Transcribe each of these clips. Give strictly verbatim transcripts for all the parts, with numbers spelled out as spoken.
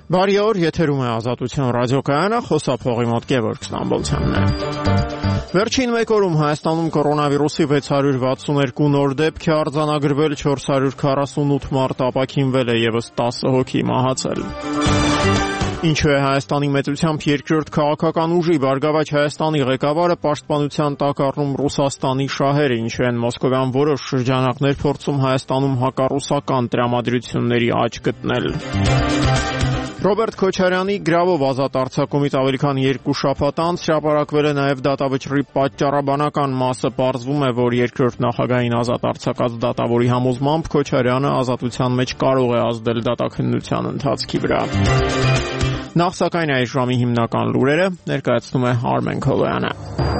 Բարի օր, եթերում է Ազատություն ռադիոկայանը, խոսափողի մոտ Գևորգ Ստամբոլցյանն է։ Վերջին մեկ օրում Հայաստանում կորոնավիրուսի վեց հարյուր վաթսուններկու նոր դեպք է արձանագրվել, չորս հարյուր քառասունութ մարդ ապաքինվել է, ևս տասը հոգի մահացել։ Ինչու է Հայաստանի մեծությամբ երկրորդ քաղաքական ուժի Բարգավաճ Հայաստանի ղեկավարը պաշտպանության տակ առնում Ռուսաստանի շահերը, ինչու են Մոսկովյան որոշ շրջանակներ փորձում Հայաստանում հակառուսական տրամադրությունների աճ գտնել։ Ռոբերտ Քոչարյանի գրավով ազատ արձակումից ավելի քան երկու շաբաթ անց հրապարակվել է նաև դատավճռի պատճառաբանական մասը, պարզվում է, որ երկրորդ նախագահային ազատ արձակած դատավորի համոզմամբ Քոչարյանը ազատության մեջ կարող է ազդել դատաքննության ընթացքի վրա։ Նախ սակայն այս ժամի հիմնական լուրերը ներկայացնում է Արմեն Քոլոյանը։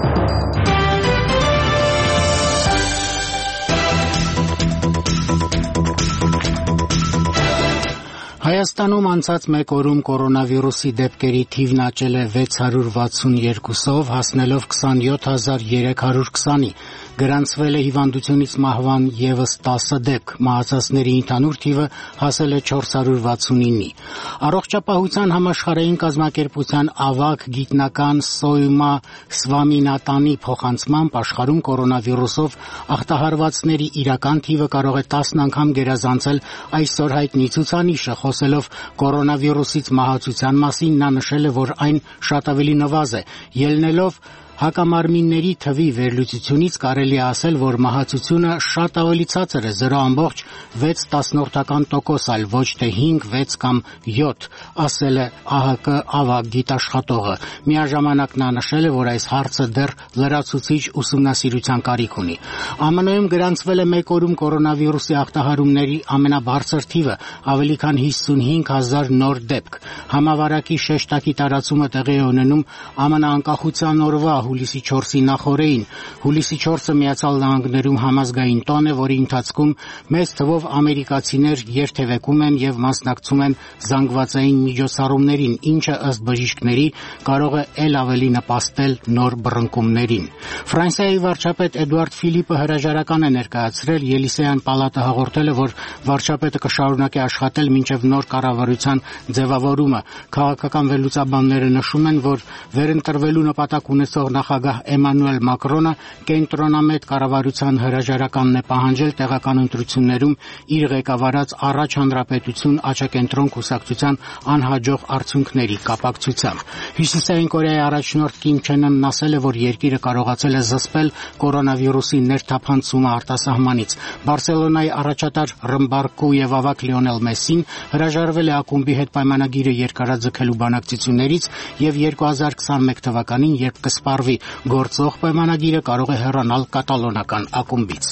Հայաստանում անցած մեկ օրում կորոնավիրուսի դեպքերի թիվն աճել է վեց հարյուր վաթսուններկուսով, հասնելով քսանյոթ հազար երեք հարյուր քսանի, գրանցվել է հիվանդությունից մահվան ևս տասը դեպք, մահացածների ընդհանուր թիվը հասել է չորս հարյուր վաթսունինի։ Առողջապահության համաշխարհային կազմակերպության ավագ գիտնական Սոյմա Սվամինատանի փոխանցմամբ աշխարհում կորոնավիրուսով ախտահարվածների իրական թիվը կարող է տասն անգամ գերազանցել այսօր հայտնի ցուցանիշը։ Խոսելով կորոնավիրուսից մահացության մասին, նա նշել է, որ այն շատ ավելի նվազ է, ելնելով հակամարմինների թվի վերլուծությունից կարելի է ասել, որ մահացությունը շատ ավելի ցածր է, զրո ամբողջ վեց տասնորդական տոկոս, այլ ոչ թե հինգ, վեց կամ յոթ, ասել է ԱՀԿ ավագ գիտաշխատողը։ Միաժամանակ նա նշել է, որ այս հարցը դեռ լրացուցիչ ուսումնասիրության կարիք ունի։ ԱՄՆ-ում գրանցվել է մեկ օրում կորոնավիրուսի ախտահարումների ամենաբարձր թիվը, ավելի քան հիսունհինգ հազար նոր դեպք։ Համավարակի շեշտակի տարածումը տեղի է ունենում ԱՄՆ անկախության օրվա հուլիսի չորսի նախօրեին։ Հուլիսի չորսը Միացյալ Նահանգներում համազգային տոն է, որի ընթացքում մեծ թվով ամերիկացիներ երթևեկում են եւ մասնակցում են զանգվածային միջոցառումներին, ինչը ըստ բժիշկների կարող է ել ավելի նպաստել նոր բռնկումներին։ Ֆրանսիայի վարչապետ Էդուարդ Ֆիլիպը հրաժարական է ներկայացրել, Ելիսեյան պալատը հաղորդել է, որ վարչապետը կշարունակի աշխատել մինչև նոր կառավարության ձևավորումը։ Քաղաքական վերլուծաբանները նշում են, որ վերընտրվելու նպատակ ունեցող նախագահ Էմանուել Մակրոնը կենտրոնամետ կառավարության հրաժարականն է պահանջել տեղական ընտրություններում իր ղեկավարած Առաջ հանրապետություն աչակենտրոն կուսակցության անհաջող արդյունքների կապակցությամբ։ Հյուսիսային Կորեայի առաջնորդ Կիմ Չեն Ընն ասել է, որ երկիրը կարողացել է զսպել կորոնավիրուսի ներթափանցումը արտասահմանից։ Բարսելոնայի առաջատար Ռմբարկու եւ ավագ Լիոնել Մեսին հրաժարվել է ակումբի հետ պայմանագիրը երկարաձգելու բանակցություններից եւ երկու հազար քսանմեկ թվականին, երբ կսպարվի գործող պայմանագիրը, կարող է հեռանալ կատալոնական ակումբից։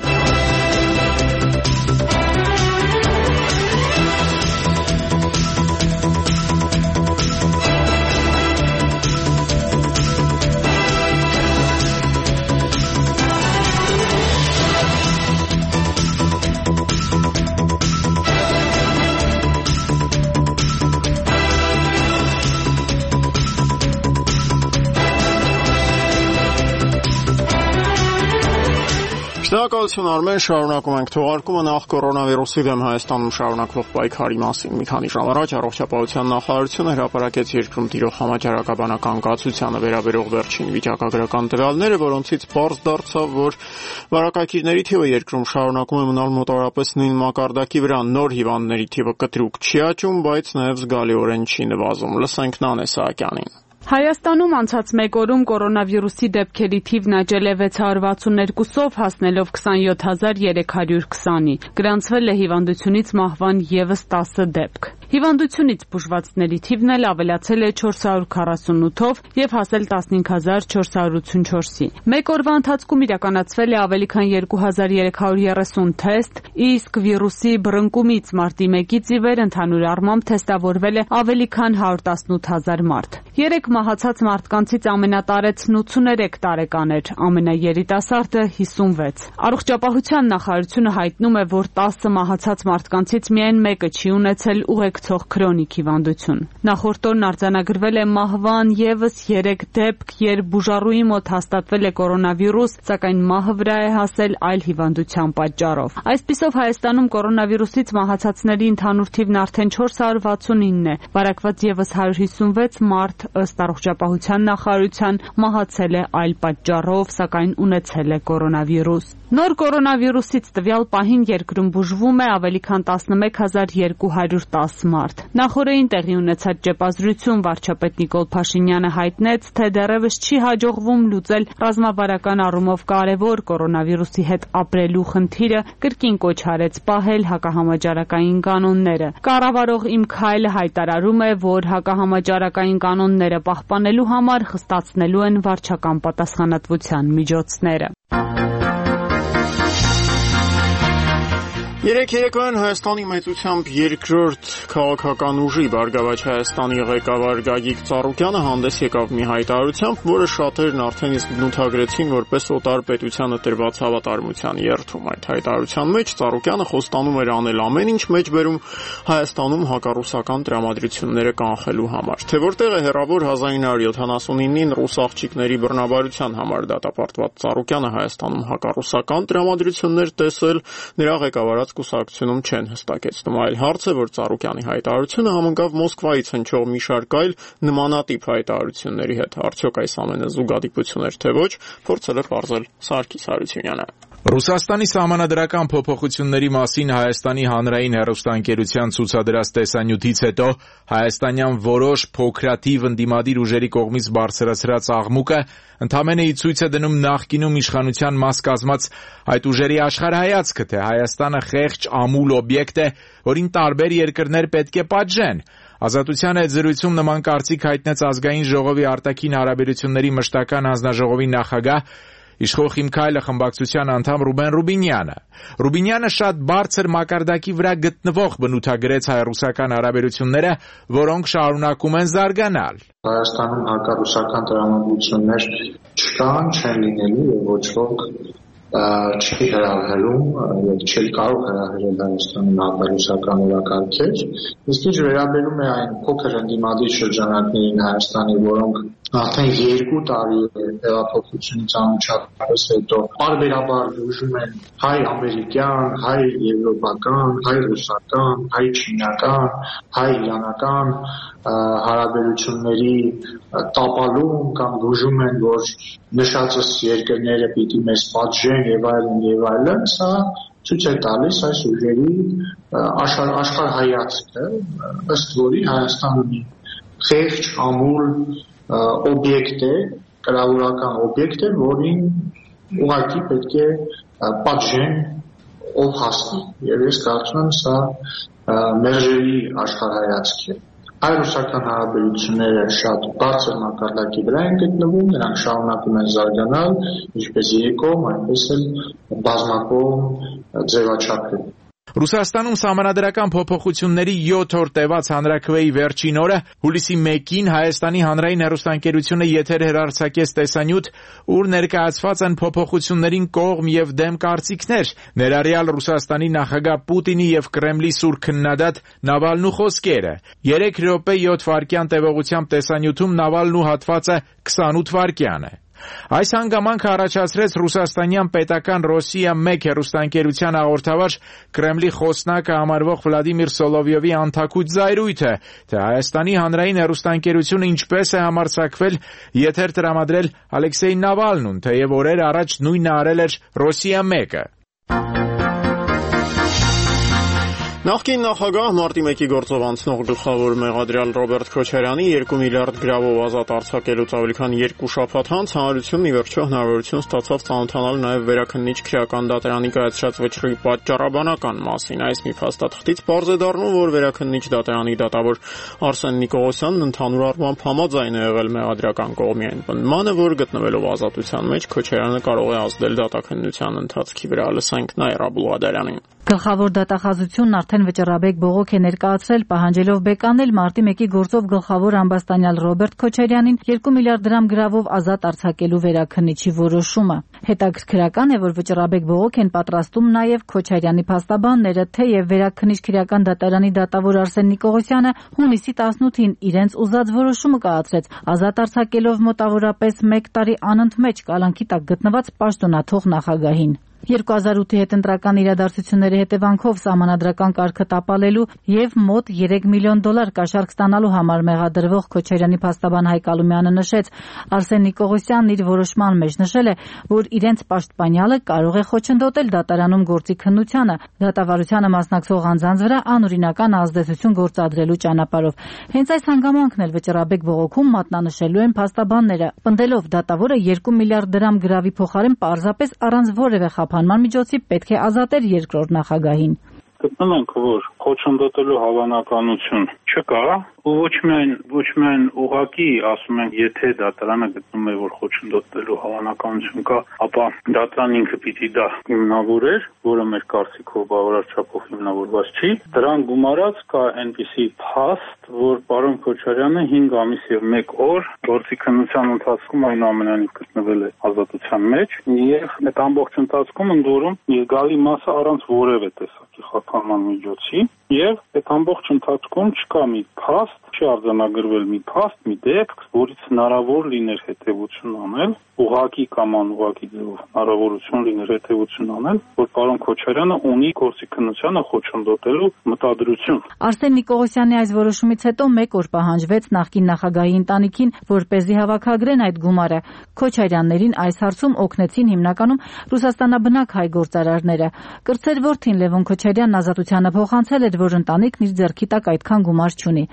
Շնորհակալություն Արմեն, շարունակում ենք թողարկումը նախ կորոնավիրուսի դեմ Հայաստանում շարունակվող պայքարի մասին։ Մի քանի ժամ առաջ Առողջապահության նախարարությունը հրապարակեց երկրում տիրող համաճարակաբանական կացությանը վերաբերող վերջին վիճակագրական տվյալները, որոնցից պարզ դարձավ, որ վարակակիրների թիվը երկրում շարունակում է մնալ մոտավորապես նույն մակարդակի վրա, նոր հիվանդների թիվը կտրուկ չի աճում, բայց նաև զգալիորեն չի նվազում։ Լսենք Նանե Սահակյանին։ Հայաստանում անցած մեկ օրում կորոնավիրուսի դեպքերի թիվն աճել է վեց հարյուր վաթսուններկուսով, հասնելով քսանյոթ հազար երեք հարյուր քսանի։ Գրանցվել է հիվանդությունից մահվան ևս տասը դեպք։ Հիվանդությունից բուժվածների թիվն էլ ավելացել է չորս հարյուր քառասունութով եւ հասել տասնհինգ հազար չորս հարյուր ութսունչորսի։ Մեկ օրվա ընթացքում իրականացվել է ավելի քան երկու հազար երեք հարյուր երեսուն թեստ, իսկ վիրուսի բռնկումից մարտի մեկից ի վեր ընդհանուր առմամբ թեստավորվել է ավելի քան հարյուր տասնութ հազար մարդ։ Երեք մահացած մարդկանցից ամենատարեցն ութսուներեք տարեկան էր, ամենաերիտասարդը հիսունվեց։ Առողջապահության նախարարությունը հայտնում է, որ տասը մահացած մարդկանցից միայն մեկը չի ունեցել ուղեկցություն կորցող քրոնիկ հիվանդություն։ Նախորդ օրն արձանագրվել է մահվան ևս երեք դեպք, երբ բուժառուի մոտ հաստատվել է կորոնավիրուս, սակայն մահը վրա է հասել այլ հիվանդության պատճառով։ Այսպիսով Հայաստանում կորոնավիրուսից մահացածների ընդհանուր թիվն արդեն չորս հարյուր վաթսունինն է, վարակված ևս հարյուր հիսունվեց մարդ, ըստ Առողջապահության նախարարության, մահացել է այլ պատճառով, սակայն ունեցել է կորոնավիրուս։ Նոր կորոնավիրուսից տվյալ պահին երկրում բուժվում է ավելի քան տասնմեկ հազար երկու հարյուր տաս մարդ։ Նախորդին տեղի ունեցած ճեպազրույցում վարչապետ Նիկոլ Փաշինյանը հայտնեց, թե դեռևս չի հաջողվում լուծել ռազմավարական առումով կարևոր կորոնավիրուսի հետ ապրելու խնդիրը, կրկին կոչ արեց պահել հակահամաճարակային կանոնները։ Կառավարող Իմ Քայլը հայտարարում է, որ հակահամաճարակային կանոնները պահպանելու համար խստացնելու են վարչական պատասխանատվության միջոցները։ Երեք երեկոյան Հայաստանի մեծությամբ երկրորդ քաղաքական ուժի Բարգավաճ Հայաստանի ղեկավար Գագիկ Ծառուկյանը հանդես եկավ մի հայտարարությամբ, որը շատերն արդեն իսկ բնութագրեցին որպես օտար պետությանը տրված հավատարմության երթում։ Այդ հայտարարության մեջ Ծառուկյանը խոստանում էր անել ամեն ինչ մեջբերում Հայաստանում հակառուսական տրամադրությունները կանխելու համար։ Թե որտեղ է հեռավոր հազար ինը հարյուր յոթանասունինին ռուս աղջիկների բռնաբարության համար դատապարտված Ծառուկյանը Հայաստանում հակառուսական տրամադրություններ տեսել, նրա ղեկավարած կուսակցությունում չեն հստակեցնում։ Այլ հարց է, որ Ծառուկյանի հայտարարությունը համընկավ Մոսկվայից հնչող մի շարք այլ նմանատիպ հայտարարությունների հետ։ Արդյոք այս ամենը զուգադիպություն էր, թե ոչ, փորձել է պարզել Սարգիս Հարությունյանը։ Ռուսաստանի սահմանադրական փոփոխությունների մասին Հայաստանի հանրային հեռուստաընկերության ցուցադրած տեսանյութից հետո հայաստանյան որոշ փոքրաթիվ ընդդիմադիր ուժերի կողմից բարձրացրած աղմուկը ընդամենը ի ցույց է դնում նախկինում իշխանության մաս կազմած այդ ուժերի աշխարհայացքը, թե Հայաստանը խեղճ ամուլ օբյեկտ է, որին տարբեր երկրներ պետք է պատժեն։ Ազատության հետ զրույցում նման կարծիք հայտնեց Ազգային ժողովի արտաքին հարաբերությունների մշտական հանձնաժողովի նախագահ Իշխող Իմ Քայլը խմբակցության անդամ Ռուբեն Ռուբինյանը։ Ռուբինյանը շատ բարձր մակարդակի վրա գտնվող բնութագրեց հայ-ռուսական հարաբերությունները, որոնք շարունակում են զարգանալ։ Հայաստանում հակառուսական տրամադրություններ չկան, չեն լինելու եւ ոչ ոք չի հրավիրում եւ չի կարող հրավիրել Հայաստանում հակառուսական օրակարգեր։ Իսկ ինչ վերաբերում է այն փոքր ընդդիմադիր շրջանակներին Հայաստանի, որոնք արդեն երկու տարի հեղափոխությունից անմիջապես հետո պարբերաբար բուժում են հայ-ամերիկյան, հայ-եվրոպական, հայ-ռուսական, հայ-չինական, հայ-իրանական հարաբերությունների տապալում կամ բուժում են, որ նշածս երկրները պիտի մեզ պատժեն եւ այլն եւ այլն, սա ցույց է տալիս այս ուժերի աշխարհայացքը, ըստ որի Հայաստանը մի խեղճ ամուլ օբյեկտ է, կրավորական օբյեկտ է, որին ուղղակի պետք է պատժեն ով հասնի։ Եվ ես կարծում եմ, սա մերժելի աշխարհայացք է։ Հայ-ռուսական հարաբերությունները շատ բարձր մակարդակի վրա են գտնվում, նրանք շարունակում են զարգանալ, ինչպես երկկողմ, այնպես էլ բազմակողմ ձևաչափերով։ Ռուսաստանում սահմանադրական փոփոխությունների յոթ օր տևած հանրաքվեի վերջին օրը հուլիսի մեկին Հայաստանի հանրային հեռուստաընկերությունը եթեր հեռարձակեց տեսանյութ, ուր ներկայացված են փոփոխություններին կողմ եւ դեմ կարծիքներ, ներառյալ Ռուսաստանի նախագահ Պուտինի եւ Կրեմլի սուր քննադատ Նավալնու խոսքերը։ երեք րոպե յոթ վայրկյան տևողությամբ տեսանյութում Նավալնու հատվածը քսանութ վայրկյան է։ Այս հանգամանքը առաջացրեց ռուսաստանյան պետական Ռոսիա մեկ հեռուստաընկերության հաղորդավար Կրեմլի խոսնակը համարվող Վլադիմիր Սոլովյովի անթաքույց զայրույթը, թե Հայաստանի հանրային հեռուստաընկերությունը ինչպես է համարձակվել եթեր տրամադրել Ալեքսեյ Նավալնուն, թեև օրեր առաջ նույնը արել էր Ռոսիա մեկը։ Նախկին նախագահ մարտի մեկի գործով անցնող գլխավոր մեղադրյալ Ռոբերտ Քոչարյանի երկու միլիարդ գրավով ազատ արձակելուց ավելի քան երկու շաբաթ անց հանրությունն ի վերջո հնարավորություն ստացավ ծանոթանալ նաև Վերաքննիչ քրեական դատարանի կայացրած վճռի պատճառաբանական մասին։ Այս մի փաստաթղթից պարզ է դառնում, որ Վերաքննիչ դատարանի դատավոր Արսեն Նիկողոսյանն ընդհանուր առմամբ համաձայն է եղել մեղադրական կողմի այն պնդմանը, որ գտնվելով ազատության մեջ Քոչարյանը կարող է ազդել դատաքննության ընթացքի վրա։ Լսենք Նաիրա Բուլղադարյանին։ Գլխավոր դատախազությունն արդեն վճռաբեկ բողոք է ներկայացրել, պահանջելով բեկանել մարտի մեկի գործով գլխավոր ամբաստանյալ Ռոբերտ Քոչարյանին երկու միլիարդ դրամ գրավով ազատ արձակելու վերաքննիչի որոշումը։ Հետաքրքրական է, որ վճռաբեկ բողոք են պատրաստում նաև Քոչարյանի փաստաբանները, թեև վերաքննիչ քրեական դատարանի դատավոր Արսեն Նիկողոսյանը հունիսի տասնութին իրենց ուզած որոշումը կայացրեց, ազատ արձակելով մոտավորապես մեկ տարի անընդմեջ կալանքի տակ գտնված պաշտոնաթող նախագահին։ երկու հազար ութի հետընտրական իրադարձությունների հետևանքով սահմանադրական կարգը տապալելու եւ մոտ երեք միլիոն դոլար կաշառք ստանալու համար մեղադրվող Քոչարյանի փաստաբան Հայկ Ալումյանը նշեց, Արսեն Նիկողոսյանն իր որոշման մեջ նշել է, որ իրենց պաշտպանյալը կարող է խոչընդոտել դատարանում գործի քննությանը, դատավարությանը մասնակցող անձանց վրա անօրինական ազդեցություն գործադրելու ճանապարհով։ Հենց այս հանգամանքն էլ վճռաբեկ բողոքում մատնանշելու են փաստաբանները, պնդելով դատավորը երկու միլիարդ դրամ գրավի փոխարեն պարզապես առանց որևէ խափանման միջոցի պետք է ազատել երկրորդ նախագահին։ Գտնում ենք, որ խոչընդոտելու հավանականություն չկա, ու ոչ միայն ոչ միայն ուղղակի ասում ենք, եթե դատարանը գտնում է, որ խոչընդոտելու հավանականություն կա, ապա դատարան ինքը պիտի դա հիմնավորեր, որը մեր կարծիքով բավարար չափով հիմնավորված չի։ Դրան գումարած կա այնպիսի փաստ, որ պարոն Քոչարյանը հինգ ամիս եւ մեկ օր գործի քննության ընթացքում այնուամենայնիվ գտնվել է ազատության մեջ եւ այդ ամբողջ ընթացքում ընդորում իր գալի մասը առանց որևէ տեսակի խափանման միջոցի եւ այդ ամբողջ ընթացքում չկա մի փաստ, չի արձանագրվել մի փաստ, մի դեպք, որից հնարավոր լիներ հետևություն անել, ուղղակի կամ անուղղակի ձևով հնարավորություն լիներ հետևություն անել, որ պարոն Քոչարյանը ունի գործի քննությանը խոչընդոտելու մտադրություն։ Արսեն Նիկողոսյանի այս որոշումից հետո մեկ օր պահանջվեց նախկին նախագահի ընտանիքին, որպեսզի հավաքագրեն այդ գումարը։ Քոչարյաններին այս հարցում օգնեցին հիմնականում Ռուսաստանաբնակ հայ գործարարները։ Կրտսեր որդին Լևոն Քոչարյանն ազատությանը փոխանցել էր, որ ընտանիքն իր ձեռքի տակ այդքան գումար չունի։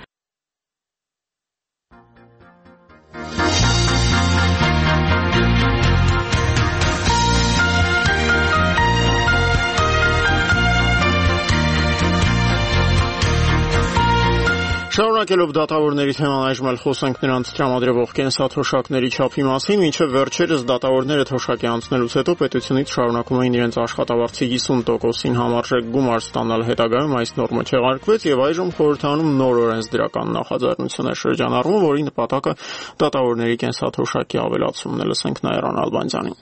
Շարունակելով դատավորների թեման, այժմ էլ խոսենք նրանց տրամադրվող կենսաթոշակների չափի մասին, մինչև վերջերս դատավորները թոշակի անցնելուց հետո պետությունից շարունակում էին իրենց աշխատավարձի հիսուն տոկոսին համարժեք գումար ստանալ։ Հետագայում այս նորմը չեղարկվեց եւ այժմ խորհրդանում նոր օրենսդրական նախաձեռնություն է շրջանառվում, որի նպատակը դատավորների կենսաթոշակի ավելացումն է։ Լսենք Նաիրան Ալբանդյանին։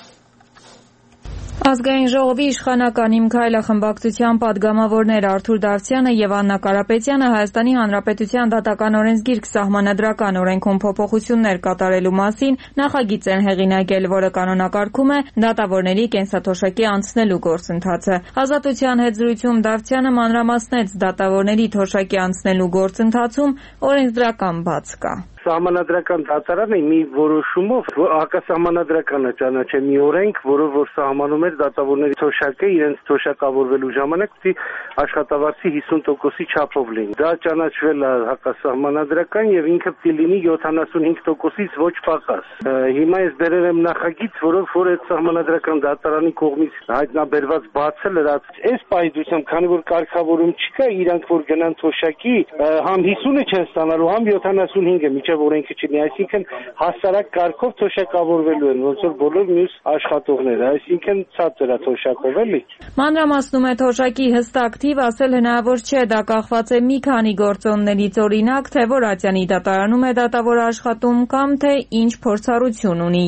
Ազգային ժողովի իշխանական Իմ Քայլը խմբակցության падգամավորներ Արթուր Դավթյանը եւ Աննա Կարապետյանը Հայաստանի Հանրապետության դատական օրենսգիրք սահմանադրական օրենքում փոփոխություններ կատարելու մասին նախագիծ են հեղինակել, որը կանոնակարգում է դատավորների կենսաթոշակի անցնելու գործընթացը։ Ազատության հետ զրույցում Դավթյանը մանրամասնեց դատավորների թոշակի անցնելու գործընթացում օրենսդրական բաց կա։ Սահմանադրական դատարանը մի որոշումով հակասահմանադրականը ճանաչել մի օրենք, որով որ սահմանում էր դատավորների թոշակը իրենց թոշակավորվելու ժամանակ պիտի աշխատավարձի հիսուն տոկոսի չափով լինի։ Դա ճանաչվել է հակասահմանադրական եւ ինքը պիտի լինի յոթանասունհինգ տոկոսից ոչ պակաս։ Հիմա ես բերել եմ նախագիծ, որով որ այդ սահմանադրական դատարանի կողմից հայտնաբերված բացը լրացվեց։ Այս պայծությամբ, քանի որ կարգավորում չկա, իրանք որ գնան թոշակի, համ հիսունը չեն ստանալու, համ յոթանասունհինգը միջև օրենքը չլինի, այսինքն հասարակ կարգով թոշակավորվելու են, ոնց որ բոլոր մյուս աշխատողները, այսինքն ցածր է թոշակով էլի։ Մանրամասնում է թոշակի հստակ թիվ ասել հնարավոր չէ, դա կախված է մի քանի գործոններից, օրինակ, թե որ ատյանի դատարանում է դատավորը աշխատում կամ թե ինչ փորձառություն ունի։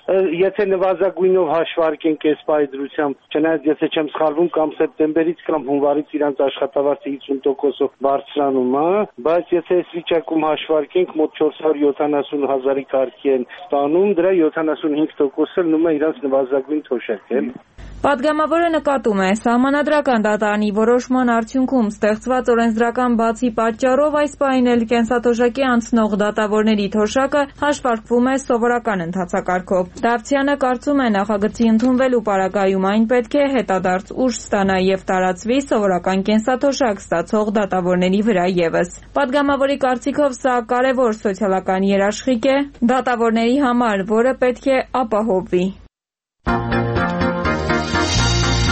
Եթե նվազագույնով հաշվարկենք այս պայծրությամբ, չնայած եթե չեմ սխալվում, կամ սեպտեմբերից կամ հունվարից իրանց աշխատավարձը հիսուն տոկոսով բարձրանում է, բայց եթե այս վիճակում հաշվարկենք, մոտ չորս հարյուր յոթանասուն հազարի կարգի են ստանում, դրա յոթանասունհինգ տոկոսը լինում է իրանց նվազագույն թոշակ, էլ։ Պատգամավորը նկատում է, սահմանադրական դատարանի որոշման արդյունքում ստեղծված օրենսդրական բացի պատճառով այս պահին էլ կենսաթոշակի անցնող դատավորների թոշակը հաշվարկվում է սովորական ընթացակարգով։ Դավթյանը կարծում է, նախագծի ընդունվելու պարագայում այն պետք է հետադարձ ուժ ստանա եւ տարածվի սովորական կենսաթոշակ ստացող դատավորների վրա եւս։ Պատգամավորի կարծիքով սա կարեւոր սոցիալական երաշխիք է դատավորների համար, որը պետք է ապահովվի։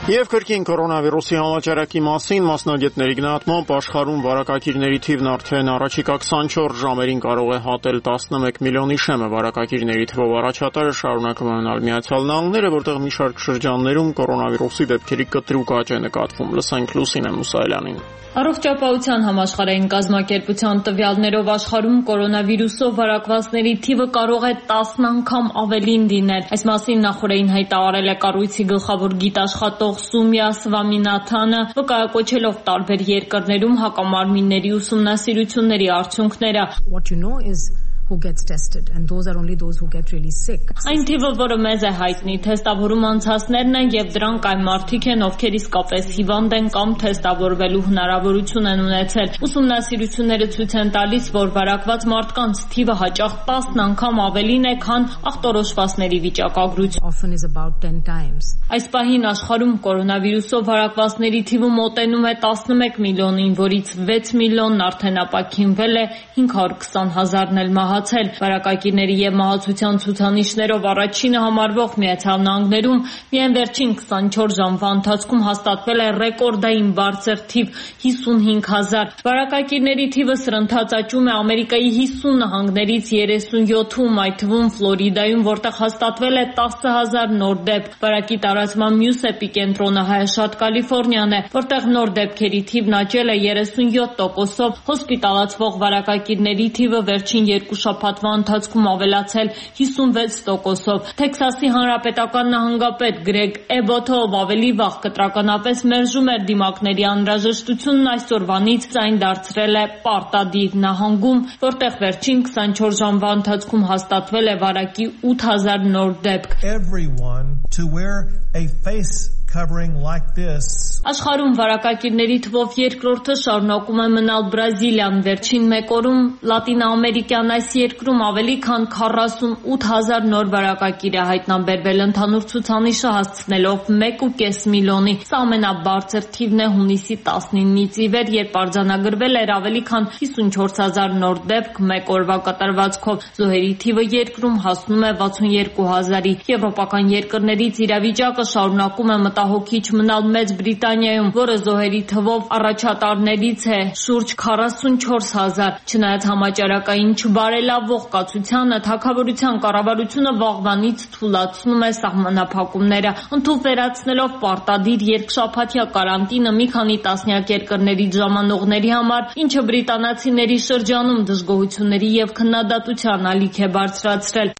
Եվ կրկին կորոնավիրուսի համաճարակի մասին մասնագետների գնահատմամբ աշխարհում վարակակիրների թիվն արդեն առաջիկա քսանչորս ժամերին կարող է հատել տասնմեկ միլիոնի շեմը։ Վարակակիրների թվով առաջատարը շարունակում է մնալ Միացյալ Նահանգները, որտեղ մի շարք շրջաններում կորոնավիրուսի դեպքերի կտրուկ աճ է նկատվում։ Լսենք Լուսինե Մուսայելյանին։ Առողջապահության համաշխարհային կազմակերպության տվյալներով աշխարհում կորոնավիրուսով վարակվածների թիվը կարող է տասն անգամ ավելին լինել։ Այս մասին նախորդին հայտարարել է կառույցի գլխավոր գիտաշխատող Սումյա Սվամինաթանը, վկայակոչելով տարբեր երկրներում հակամարմինների ուսումնասիրությունների արդյունքները։ What you know is who gets tested and those are only those who get really sick. Այն թիվը, որը մեզ է հայտնի, թեստավորում անցածներն են եւ դրանք այն մարդիկ են, ովքեր իսկապես հիվանդ են կամ թեստավորվելու հնարավորություն են ունեցել։ Ուսումնասիրությունները ցույց են տալիս, որ վարակված մարդկանց թիվը հաճախ տասն անգամ ավելին է, քան ախտորոշվածների վիճակագրություն։ Often is about ten times. Այս պահին աշխարհում կորոնավիրուսով վարակվածների թիվը մոտենում է տասնմեկ միլիոնին, որից վեց միլիոնն արդեն ապաքինվել է, հինգ հարյուր քսան հազարն էլ մահացել։ Վարակակիրների եւ մահացության ցուցանիշներով առաջինը համարվող Միացյալ Նահանգներում միայն վերջին քսանչորս ժամվա ընթացքում հաստատվել է ռեկորդային բարձր թիվ հիսունհինգ հազար։ Վարակակիրների թիվը սրընթաց աճում է Ամերիկայի հիսուն նահանգներից երեսունյոթում, այդ թվում Ֆլորիդայում, որտեղ հաստատվել է տասը հազար նոր դեպք։ Վարակի տարածման մյուս էպիկենտրոնը հայաշատ Կալիֆոռնիան է, որտեղ նոր դեպքերի թիվն աճել է երեսունյոթ տոկոսով, հոսպիտալացվող վարակակիրների թիվը վերջին երկու շաբաթվա ընթացքում ավելացել հիսունվեց տոկոսով։ Թեքսասի հանրապետական նահանգապետ Գրեգ Էբոթը, ով ավելի վաղ կտրականապես մերժում էր դիմակների անհրաժեշտությունն, այսօրվանից այն դարձրել է պարտադիր նահանգում, որտեղ վերջին քսանչորս ժամվա ընթացքում հաստատվել է վարակի ութ հազար նոր դեպք։ Everyone to wear a face covering like this. Աշխարհում վարակակիրների թվով երկրորդը շարունակում է մնալ Բրազիլիան։ Վերջին մեկ օրում Լատինաամերիկյան այս երկրում ավելի քան քառասունութ հազար նոր վարակակիր է հայտնաբերվել, ընդհանուր ցուցանիշը հասցնելով մեկ ու կես միլիոնի։ Սա ամենաբարձր թիվն է հունիսի տասնինից ի վեր, երբ արձանագրվել էր ավելի քան հիսունչորս հազար նոր դեպք մեկ օրվա կտրվածքով։ Զոհերի թիվը երկրում հասնում է վաթսունյոթ հազարի։ Եվրոպական երկրներից իրավիճակը շարունակում է մտահոգիչ մնալ Մեծ Բրիտանիայում, որը զոհերի թվով առաջատարներից է շուրջ քառասունչորս հազար։ Չնայած համաճարակային չբարելավող կացությանը, թագավորության կառավարությունը վաղվանից թույլատրում է սահմանափակումները, ընդհանուր վերացնելով պարտադիր երկշաբաթյա կարանտինը մի քանի տասնյակ երկրներից ժամանողների համար, ինչը բրիտանացիների շրջանում դժգոհությունների եւ քննադատության ալիք է բարձրացրել։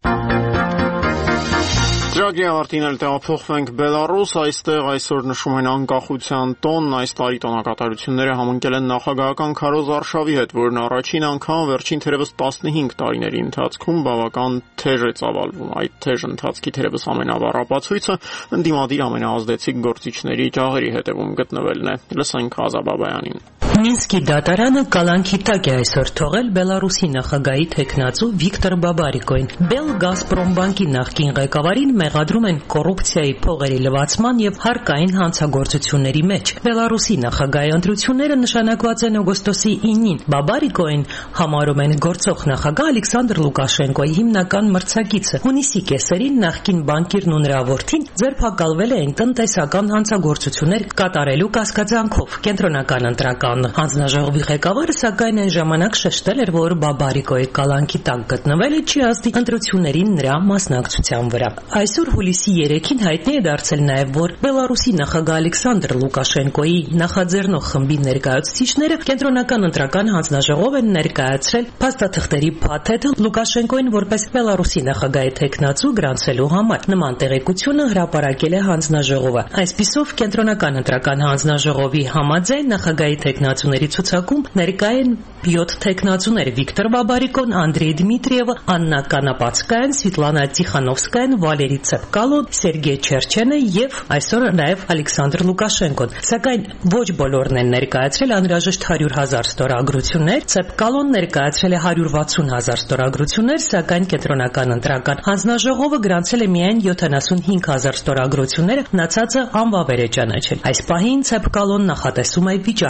Ծրագրի ավարտին էլ տեղափոխվենք Բելարուս, այստեղ այսօր նշում են անկախության տոնն։ Այս տարի տոնակատարությունները համընկել են նախագահական Քարոզ Արշավի հետ, որն առաջին անգամ վերջին թերևս տասնհինգ տարիների ընթացքում բավական թեժ է ծավալվում։ Այդ թեժ ընթացքի թերևս ամենավառ ապացույցը ընդդիմադիր ամենաազդեցիկ գործիչների ջաղերի հետևում գտնվելն է։ Լսենք Ազաբաբայանին։ Մինսկի դատարանը կալանքի տակ է այսօր թողել Բելարուսի նախագահի թեկնածու Վիկտոր Բաբարիկոին։ Բել-Գազպրոմ բանկի նախկին ղեկավարին մեղադրում են կոռուպցիայի, փողերի լվացման եւ հարկային հանցագործությունների մեջ։ Բելարուսի նախագահի ընտրությունները նշանակված են օգոստոսի ինին։ Բաբարիկոին համարում են գործող նախագահ Ալեքսանդր Լուկաշենկոյի հիմնական մրցակիցը։ Հունիսի կեսերին նախկին բանկիրն ու նրա որդին ձերբակալվել էին տնտեսական հանցագործություններ կատարելու կասկածանքով։ Կենտրոնական ընտրական հանձնաժողովի ղեկավարը սակայն այն ժամանակ շեշտել էր, որ Բաբարիկոյի կալանքի տակ գտնվելը չի ազդի ընտրություններին նրա մասնակցության վրա։ Այսօր հուլիսի երեքին հայտնի է դարձել նաև, որ Բելարուսի նախագահ Ալեքսանդր Լուկաշենկոյի նախաձեռնող խմբի ներկայացուցիչները կենտրոնական ընտրական հանձնաժողով են ներկայացրել փաստաթղթերի փաթեթը Լուկաշենկոյին որպես Բելարուսի նախագահի թեկնածու գրանցելու համար։ Նման տեղեկությունը հրապարակել է հանձնաժողովը։ Այսպիսով կենտրոնական ընտրական հանձնաժողովի համաձայն նախագահի թեկնածուների ցուցակում ներկա են յոթ թեկնածուներ՝ Վիկտոր Բաբարիկոն, Անդրեյ Դմիտրիևը, Աննա Կանապացկայան, Սվետլանա Տիխանովսկայան, Վալերի Ցեպկալոն, Սերգեյ Չերչենը եւ այսօր նաեւ Ալեքսանդր Լուկաշենկոն։ Սակայն ոչ բոլորն են ներկայացրել անհրաժեշտ հարյուր հազար ստորագրություններ։ Ցեպկալոն ներկայացրել է հարյուր վաթսուն հազար ստորագրություններ, սակայն կենտրոնական ընտրական հանձնաժողովը գրանցել է միայն յոթանասունհինգ հազար ստորագրություններ, մնացածը անվավեր է ճանաչել։ Այս պահին Ցեպկալոն նախատեսում է վիճարկել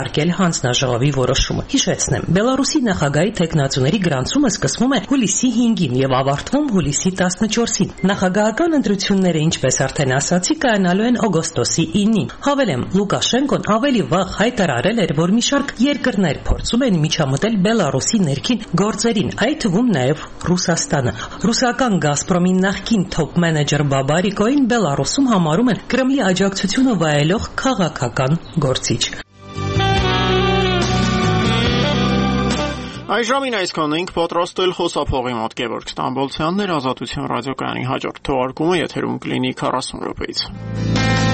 հանձնաժողովի որոշումը։ Հիշեցնեմ, Բելարուսի նախագահի տեխնացուների գրանցումը սկսվում է հուլիսի հինգին եւ ավարտվում հուլիսի տասնչորսին։ Նախագահական ընտրությունները, ինչպես արդեն ասացի, կայանալու են օգոստոսի ինին։ Հավելեմ, Լուկաշենկոն ավելի վաղ հայտարարել էր, որ մի շարք երկրներ փորձում են միջամտել Բելարուսի ներքին գործերին, այդ թվում նաեւ Ռուսաստանը։ Ռուսական Գազպրոմի նախկին թոփ մենեջեր Բաբարիկոին Բելարուսում համարում են Կրեմլի աջակցությունը վայելող քաղաքական գործիչ։ Այժմին այսքան ենք պատրաստել խոսափողի մոտ Գևորգ Ստամբոլցյանն էր Ազատություն ռադիոկայանի հաջորդ թողարկումը եթերում կլինի քառասուն րոպեից։